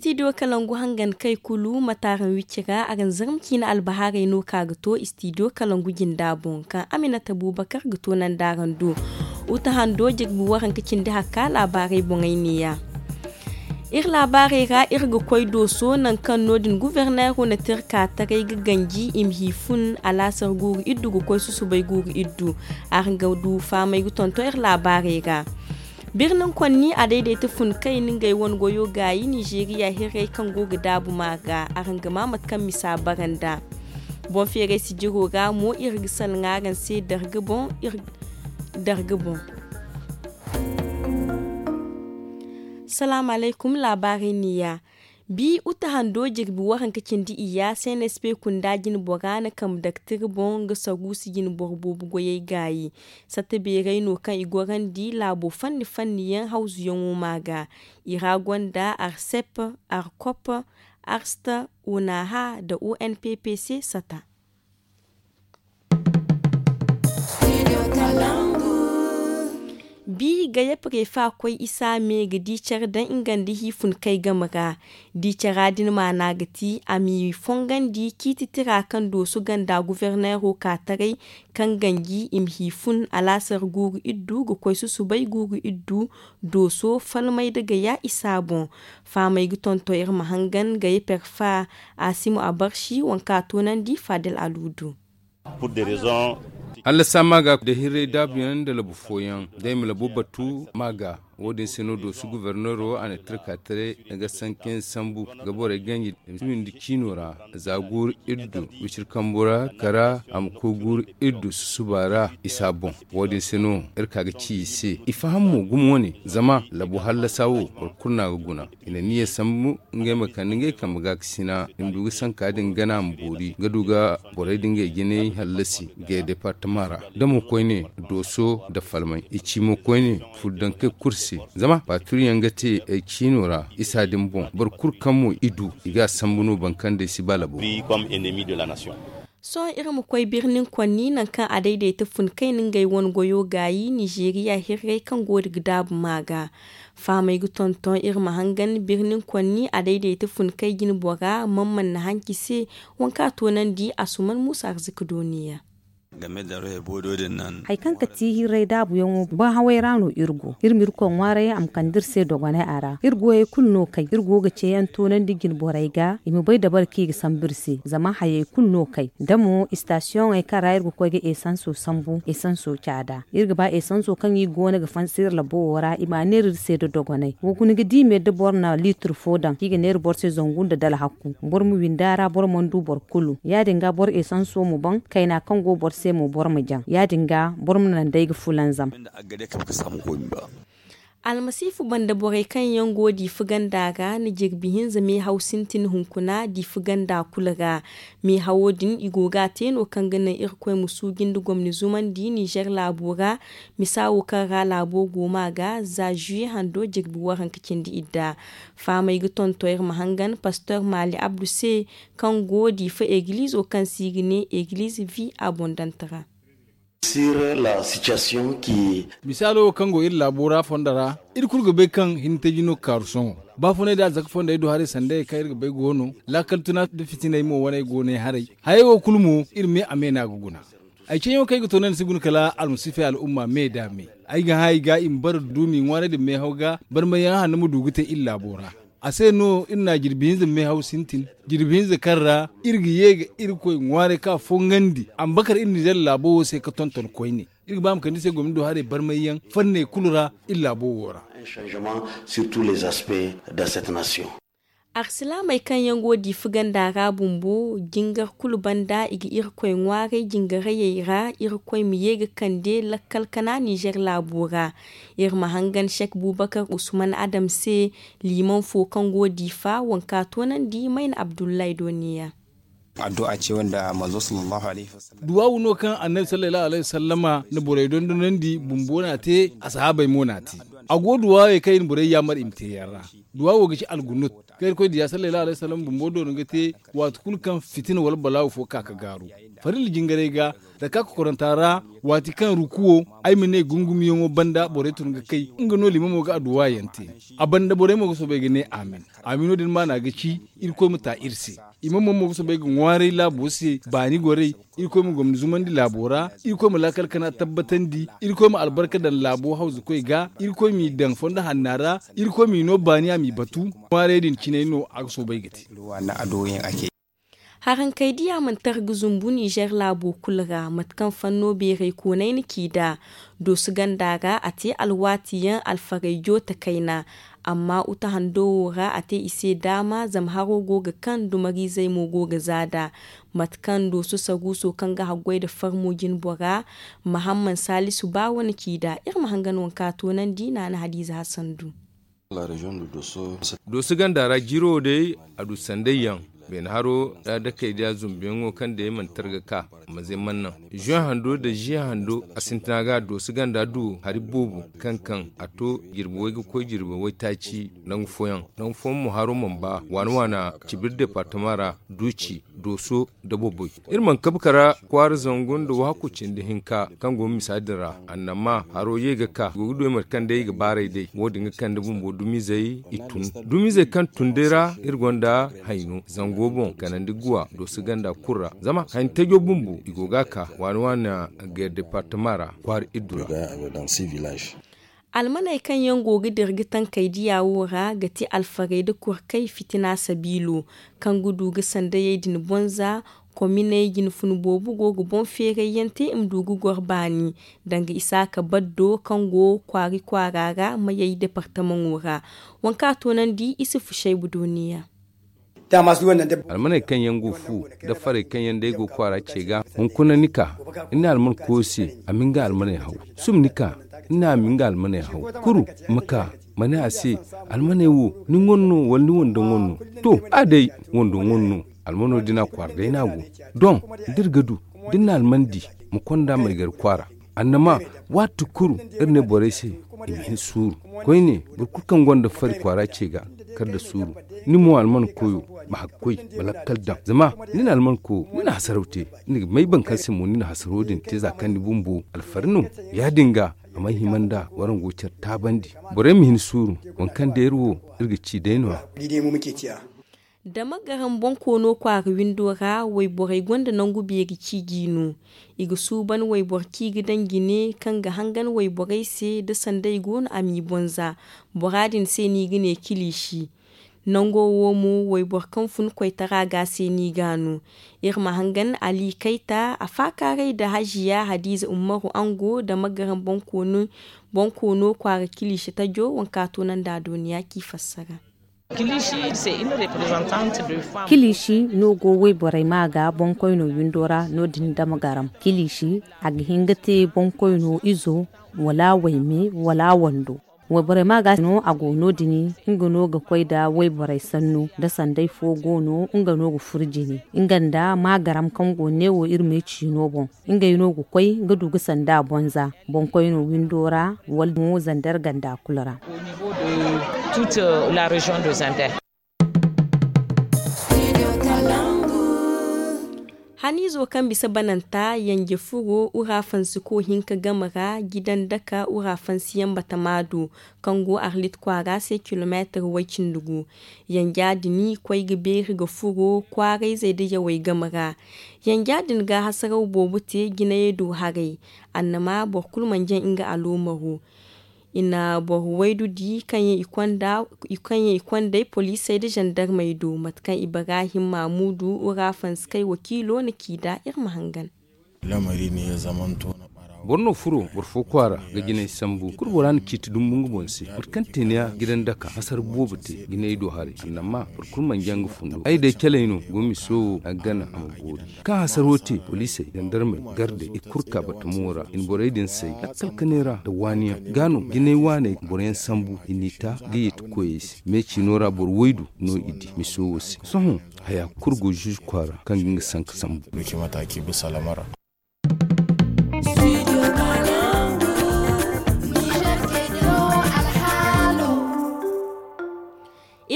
studio kalangu hangan kai kulu mataran wicira a ganzarmki na albahare no ka gato studio kalangu gindabon kan Aminata Abubakar gato nan daran do uta hando jigbu waran kicin da haka labarai bongainiya labarai ra irga koi doso nan kan nodin gouverneur na tirka tarai ganji imhifun alasar guru iddu go koi susu bai guru iddu a gaudu famai gutonto labarai ra birnin kwanni a daidaita fun kai ningai wani goyo gayi Nigeria hirai kan goga dabu maga a rangama matkan misa baranda bon fere si jiro ga mo irgisal ngagan sai dargabon Salamu alaikum labarin niya bi uta hando jirbi waran kacin di iya sai na spe kunda jin borana kam daktir bon ga sagusi jin borbobu goye gayi sata berai no kan igoran di labo fanni yan hausu yan maga iragonda arsep arkop arsta unaha da UNPPC sata bi ga ya prefa akwai isa me ga dicar dan ingandi hifun kai gamaga dicara din mana gati ami fongandi kititira kan dosu ganda gouverneur ka tarai kan gangi im hifun alasar guru iddu ga koi su bai guru iddu doso falmai daga ya isa bon famai gutonto ir mahangan ga ya perfa asimu abarshi wanka tonan di Fadel Aludu pour des raisons Allah samaga da hire dabiyan da labu foyan da mi labu batu maga wodin sinodo su guvernoro ana trikatare daga sankin sambu gabore ganyi min di kinora zagur iddu wicir kambura kara am kogur iddu subara isabon wodin sino irka ga ci se ifahamu gumwoni zama labu halla sawo kurna guna ina niye sambu ngema kaninge kamaga sina imdugu sankadin gana mburi gaduga bore dinge gine hallasi ge departamara da mu koyne doso da falmai ichi mu koyne fudanke kursi zama paturiyan gate e kinora isa dimbon bar kurkanmu idu iga sambuno bankan da si balabo comme ennemi de la nation. So irin mu kwai birnin kwanni nan kan a daidaita fun kai ningai wani goyo gayi Nigeria hirrai kan godi gidabu maga famai gutonton irin mahangan birnin kwanni a daidaita fun kai gini bora mamman na hanki se wanka tonan di asuman musa arziki duniya game da rai bododin nan haikan ka tihi rai dabu yan ba hawai rano irgo irmir kon ware am kandir se dogane ara irgo e kunno kai irgo ga ce yan tonan digin borai ga imi bai da barki ga sambirse zama haye kunno kai damo station e kara irgo ko ga esanso sambu esanso cada irga ba esanso kan yi gona ga fansir labo wara imanir se do dogane wo kun ga dime de borna litre fodan ki ga ner borse zongunda dala hakku bor mu windara bor mondu bor kulu ya dinga bor esanso mu ban kaina kan go bor sai mu bor mu jan ya dinga bor mu nan dai ga fulan zam inda agade ka samu komi ba almasifu banda borai kan yango di fuganda ga ni jirbihin zame hausintin hunkuna di fuganda kulaga mi hawodin igoga teno kan ganan irkoi musugin du gwamni zuman di Niger labura misawo kan ra labo goma ga za juye hando jirbi waran kicin di idda famai guton toyar mahangan pasteur Mali Abdou se kan godi fa église o kan sigine église vie abondantara sur la situation qui misalo kango ir labora fondara ir kulgo be kan hintejino karson ba fone da zak fonda ido hare sande kayir go be gono la kaltuna de fitina mo wona gone hare hayo kulmu ir me amena guguna ai cenyo kay go tonan sigun kala al musifi al umma me dami ai ga hay ga in bar dumi wona de me hawga bar me ya hanu dugute illa bora ase no ina jirbin me hausintin jirbin karra irgi yega irkoy ngware ka fongandi ambakar inni del labo se ka tonton koyni irgi bam kan se gomdo hare barmayan fanne kulura illa bo wora un changement sur tous les aspects de cette nation. Arsila mai kan yango di fuganda ga bumbo jingar kulubanda igi irkoy ngware jingare yira irkoy miyega kande lakkal kana Niger labura ir mahangan Sheikh Bubakar Usman Adam se liman fo kan godi fa wanka tonan di main Abdullahi Doniya addu'a ce wanda manzo sallallahu alaihi wasallam duwa uno kan annabi sallallahu alaihi wasallama na borai don di bumbo na te ashabai monati ago duwa ya kai bure ya mar imte yara duwa wo gishi algunut kai ko diya sallallahu alaihi wasallam bumbo do ngate wat kul kan fitina wal balaw fo ka garu faril jingare ga da ka korantara wati kan rukuwo ai mine gungumi yongo banda bore tun ga kai ngano limamo ga duwa yante abanda bore mo so be gane amin amino din ma na gici irko muta irse imam mo so be ngware la bosi bani gore irko mu gomni zumandi labora irko mu lakal kana tabbatan di irko mu albarka dan labo hauzu koi ga irko mi dan fonda hannara irko mi no bani ami batu ngware din cineno akso be gati na adoyin ake haran kai diya man targuzumbu Niger labo kulga matkan fanno bere konai niki da dosu gandaga ate alwatiyan alfarayyo ta kaina amma uta handowora ate ise dama zamharo goga kan dumari zai mo goga zada matkan dosu saguso kan ga hagwai da farmojin bora Muhammad Salisu ba wani kida irin hangan wanka to nan dina na Hadiza Hassandu dosu gandara giro dai adu sandayyan ben haro da kai da zumbiyan kan da yaman targaka mazai mannan juan hando da jiya hando asintinaga do su ganda du haribubu kankan ato girbo ga ko girbo wai taci nan foyan nan fon mu haro mamba wana cibir departamara duci doso da boboy irman kabkara kwar zangon da wakucin da hinka kan go misadira annama haro yega ka gudu mar kan dai ga bare dai wodin kan da bumbo dumizai itun dumizai kan tundera irgonda haino zango gobon kanan diguwa do su ganda kurra zama han tejo bumbu igogaka wana ga departamara kwar idura almanai kan yan gogi dirgitan kai diya wura ga ti alfarai da kurkai fitina sabilo kan gudu ga sanda yadin bonza komine yin funbobu gogo bon fere yante imdugu gorbani danga isaka baddo kango kwari kwarara mayai departement wura wanka tonan di isi fushai budoniya almanai kan yan gufu da fare kan yan dai go kwara ce ga hunkuna nika ina alman kosi aminga almanai hau sum nika ina aminga almanai hau kuru maka mane ase almanai wo ni ngonno wonni wonda ngonno to adai wondo ngonno almano dina kwar dai nago don dirgadu dinna almandi mu konda mai gar kwara annama watu kuru irne borese imin suru koyne burkukan gonda fari kwara ce ga kar da suru ni mu alman koyo ba hakoi balakal dam zama ni na alman ko ni na hasaraute ni mai ban kalsin mu ni na hasarodin te zakan ni bumbu alfarnu ya dinga amma himanda waran gocer ta bandi bore mi hin suru wankan da yarwo irgici dainwa da magaran bonkono kwari windora wai borai gwanda nan gubiye gici gino iga suban wai borki gidan gine kan ga hangan wai borai se da sandai gona ami bonza boradin se ni gine kilishi nango womu wai borkan fun kwai tara ga se ni gano irma hangan ali kaita a fakare da hajiya hadiza umaru ango da magaran bonkono kwari kilishi ta jo wanka tonan da duniya ki fassara kilishi no go we borai maga bonkoy no yundora no din damagaram kilishi ag hingate bonkoy no izo wala waime wala wando we borai maga no ago no dini ingano ga koida we borai sannu da sandai fogo no ingano go furjini inganda magaram kango ne wo irme chino bon inga no go koy ga dugu sanda bonza bonkoy no yundora wal mo zandar ganda kulara toute la région de Zander. Hani zo kan bisa bananta yange fugo urafan su ko hinka gamara gidan daka urafan siyan batamado kango arlit kwara sai kilometer wacin dugu yanga dini kwai gabe ga fugo kwarai zai da yawai gamara yanga din ga hasarau bobute gina yedo harai annama borkul manjan inga alomaru ina bohuwaidu di kanye ikwanda polisai da gendarmai do matkan Ibrahim Mamudu urafan skai wakilo na kida irmahangan lamari ne ya zamanto na borno furo borfo kwara ga gine sambu kurboran kiti dum mungu bonse burkante ne gidan daka hasar bobute gine ido hari annama burkun manjangu fundu ai da kelaino gomi so agana amgori ka hasarote police gendarme garde ikurka batumura in boraidin sai kalkanera da waniya gano gine wane boren sambu inita giyet koyes me chinora borwaidu no idi misowosi sohon haya kurgo juj kwara kan ginga sanka sambu ke mataki bisa lamara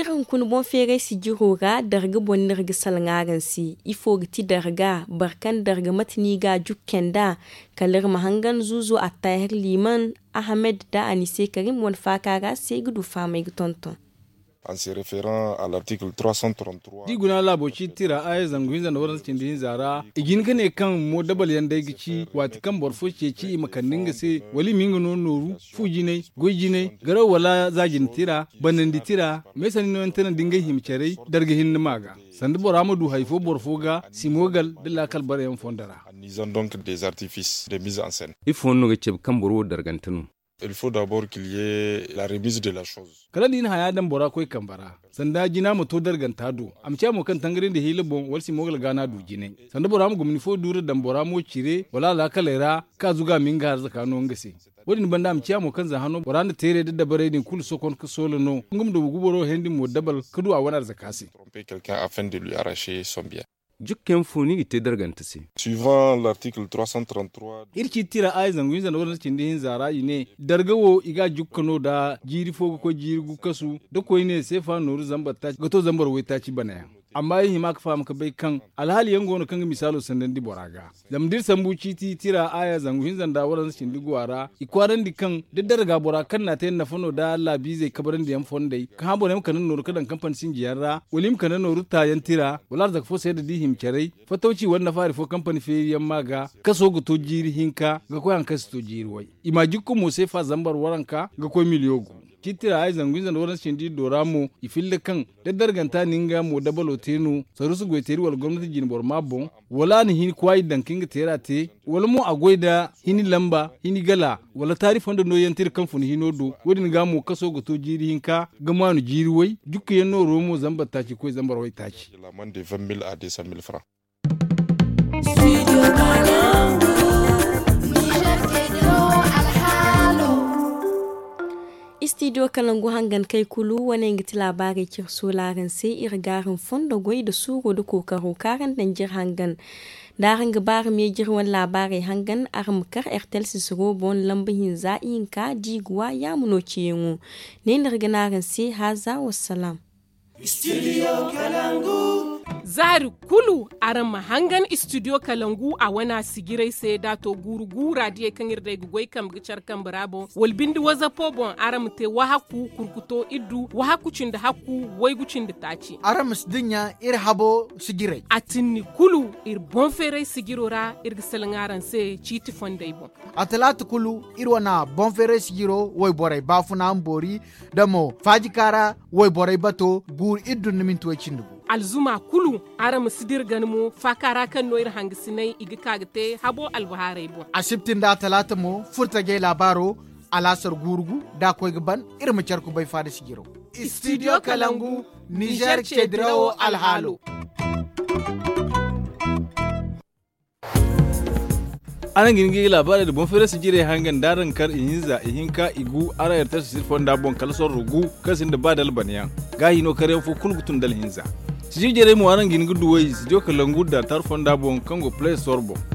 Irin kun bon fere si jiroga darga bon nirga salngaran si ifo giti darga barkan darga matni ga jukkenda kalir mahangan zuzu a tahir liman Ahmed da Anise Karim wal fakara sai gudu famai tonton. En se référant à l'article 333. Diguna laboci tira ay zanguin zan waran cindin zara igin kane kan mo dabal yanda gici wati kan borfo ceci makannin gase wali mingo no noru fujine gojine garo wala zagin tira banandi tira mesani no antana dinga himcere darga hin maga sandu boramadu haifo borfoga simogal de la kalbare en fondara. Ils ont donc des artifices de mise en scène. Il faut no gece kan boro dargantanu. Il faut d'abord qu'il y ait la remise de la chose. Kala din haya dan bora koy kambara sanda jina mo to darganta do amcha mo kan tangare da hilabon walsi mogal gana du jine sanda bora mo gumni fo dure dan bora mo cire wala la kalera ka zuga minga har zakano ngase wodin banda amcha mo kan za hano bora na tere da bare din kul sokon ka solo no ngum do guboro hendi mo dabal kudu a wanar zakasi Tromper quelqu'un afin de lui arracher son bien. Jukken funi ite darganta si. Suivant l'article 333. Irki tira ay zangu zan wannan cindin zara ine dargawo iga jukkano da jiri fogo ko jiri gukasu da koy ne sai fa nuru zambatta gato zambar waita ci bana amma yi ma ka fam ka bai kan alhali yango no kan misalo sandan di boraga zamdir sambuci ti tira aya zangu zan da wannan cindi gwara ikwaran di kan da darga bora kan na tayin na fano da Allah bi zai kabarin da yan fondai ka habo ne kan nuru kadan kamfan sin jiyarra walim kan nuru ta yan tira walar da fo sai da di himkerai fatauci wanda fari fo kamfani fe yan maga kaso go to jiri hinka ga koyan kaso to jiri wai imajikko mo sai fa zambar waranka ga koy miliyogu kitira ay zanguin zan waran shindi doramo ifille kan da darganta ninga mo dabalo tenu sarusu goiteri wal gwamnati jin bor mabon wala ni hin kwai dan kinga terate wala mo agoida hini lamba hini gala wala tarif wanda no yantir kan funi hinodo wodin ga mo kaso go to jiri hinka ga manu jiri wai dukkan yanno romo zamba taci ko zambar wai taci La manne de 20 000 à 200 000 francs. Studio Kalangu hangan kai kulu wani ngiti labarai kirso larin sai irgarin fondo gwai da suro da kokaro karan dan jir hangan darin gabar mai jirwan labarai hangan armkar Airtel Sisiro bon lambahin za'in ka jiguwa ya muno ciyenwu ne nirganarin sai haza wassalam. Studio Kalangu. Zari kulu aran mahangan Studio Kalangu a wana sigirai sai dato gurugura die kan irda gugoi kam gicar kan brabo walbindi waza pobon aram te wahaku kurkuto iddu wahaku cinda haku waigucin da taci aram sdinya ir habo sigirai atinni kulu ir bonfere sigirora ir gisalangaran sai citi fondai bon atalatu kulu ir wana bonfere sigiro way borai bafuna ambori damo fajikara way borai bato gur iddu nimin tuwe cindugu alzuma kulu aram sidir ganmo fakara kan noir hangisinai igi kagte habo albaharai bon asibtin da talata mo furtage labaro alasar gurgu da koy gaban irma charku bai fada sigiro Studio Kalangu Niger Chedrao Alhalo. Anan gingi labarai da bonfere su jire hangan darin kar ihinza ihinka igu ara yarta su sirfon da bon kalsor rugu kasin da badal baniyan gahi no kare fu kulgutun dal hinza siji jere mu anan gingi duwai Studio Kalangu da tarfon da bon kango play store bon